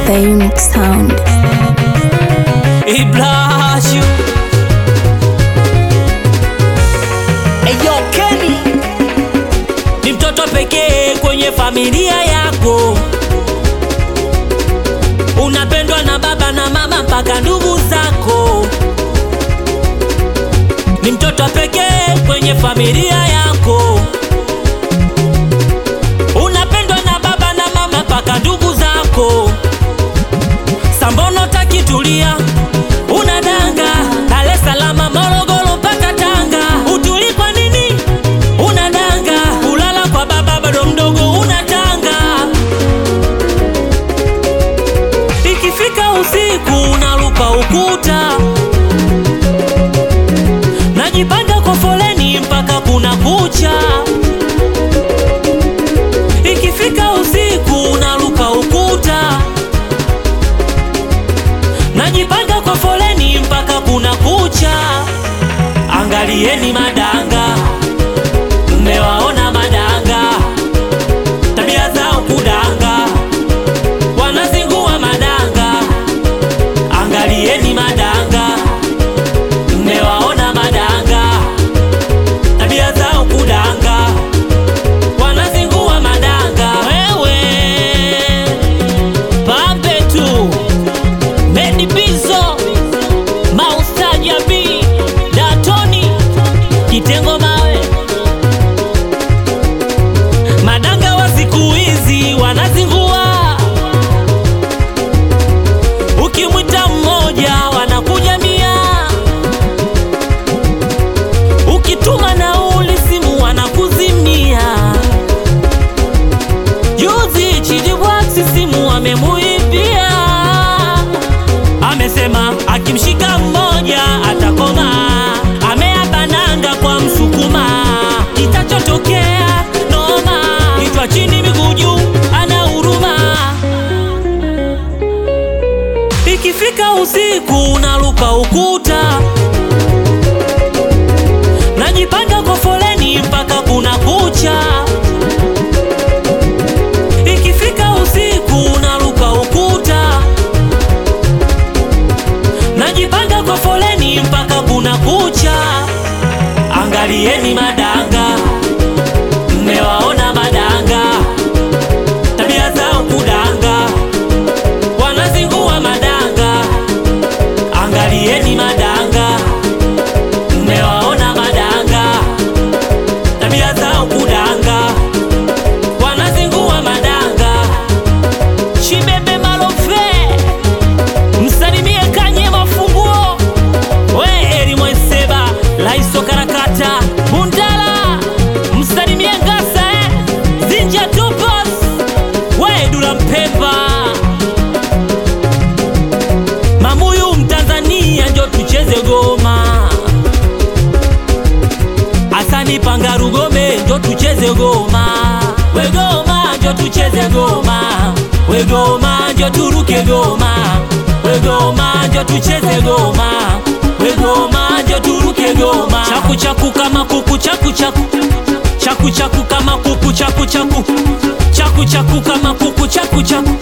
The unique sound. He bless you. Eyo Kenny ni mtoto pekee kwenye familia yako, unapendwa na baba na mama mpaka ndugu zako. Ni mtoto pekee kwenye familia yako, unapendwa na baba na mama mpaka ndugu zako. Sambono takitulia unadanga, Dar es Salaam, Morogoro mpaka Tanga. Utuli kwa nini unadanga? Ulala kwa baba bado mdogo unatanga. Ikifika usiku unaruka ukuta, najipanga kwa foleni mpaka kuna kucha. Ikifika usiku unaruka ukuta, najipanga kwa foleni mpaka kuna kucha. Angalieni madanga, mmewaona madanga, tabia zao kudanga, wanazingua madanga. Angalieni madanga, mmewaona madanga, tabia zao kudanga, wanazingua madanga. Wewe pambe tu Medi Bizo, Maustaja B, Datoni, Kitengo mawe. Madanga wa siku hizi wanazingua, ukimwita mmoja wanakuja 100, ukituma nauli simu wanakuzimia. Juzi Chijiwaksi simu amemuibia, amesema akimshika mmoja atakoma. Ameabananga kwa Msukuma, kitachotokea noma. Kichwa chini miguu juu, ana huruma. Ikifika usiku unaruka ukuta, najipanga kwa foleni mpaka kuna kucha. Ikifika usiku unaruka ukuta, najipanga kwa foleni mpaka kuna kucha. Angalieni madanga, mmewaona madanga, tabia zao kudanga, wanazingua madanga. Angalieni madanga, mmewaona madanga, tabia zao kudanga, wanazingua madanga. Chibebe Malofe, msalimie Kanye Mafunguo. We Eri Mweseba, Laiso Karakata, Mundala, msalimie Ngasa Zinja Topos. We Dula Mpemba, Mamuyu Mtanzania, njo tucheze goma. Asani Pangaru Gombe, njo tucheze goma. We goma, njo tucheze goma. We goma, njo turuke goma. We goma, njo tucheze goma. We goma, njo turuke goma. Chaku chaku kama kuku, chaku chaku. Chaku chaku kama kuku, chaku chaku. Chaku chaku kama kuku, chaku chaku.